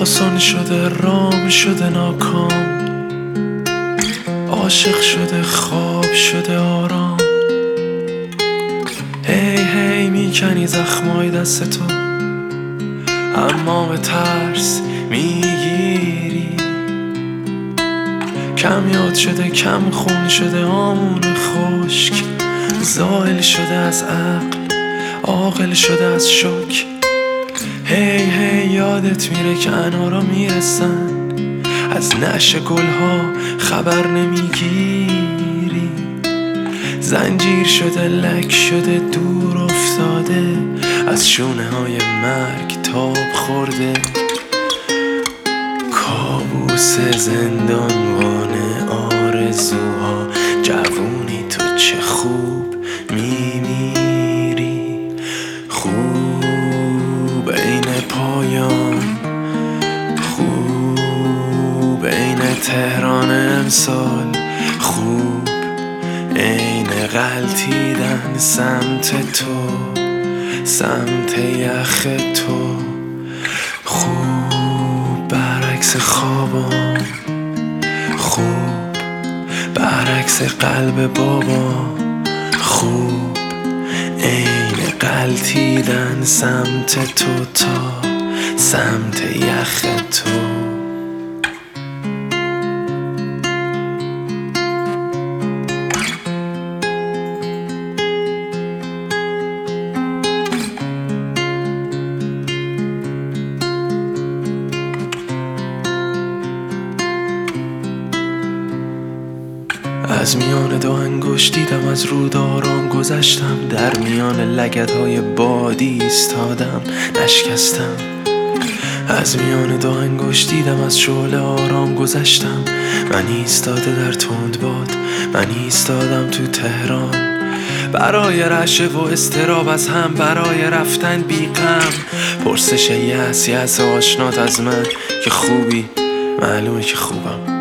حسن شده رام شده ناکام، عاشق شده خواب شده آرام. هی هی میکنی زخمای دست تو، اما به ترس میگیری. کم یاد شده کم خون شده آمون خشک، زائل شده از عقل عاقل شده از شک. هی هی یادت میره که انارا میرسن، از نعش گلها خبر نمیگیری. زنجیر شده لک شده دور افتاده، از شونه های مرگ تاب خورده. کابوس زندانبان آرزوها، جوونی تو چه خوب میمیری. خوب عین پایان، خوب عین تهران امسال، خوب عین غلطیدن سمت تو، سمت یخ تو. خوب برعکس خوابم، خوب برعکس قلب بابا، خوب عین غلطیدن سمت تو تا سمت یخ تو. از میان دو انگشت دیدم از رود آرام گذشتم، در میان لگدهای بادی ایستادم نشکستم. از میان دو انگشت دیدم از شعله آرام گذشتم، من ایستاده در تند باد، من ایستادم تو تهران. برای رعشه و استراب از هم، برای رفتن بی غم. پرسش یأس آشنات از من که خوبی، معلومه که خوبم.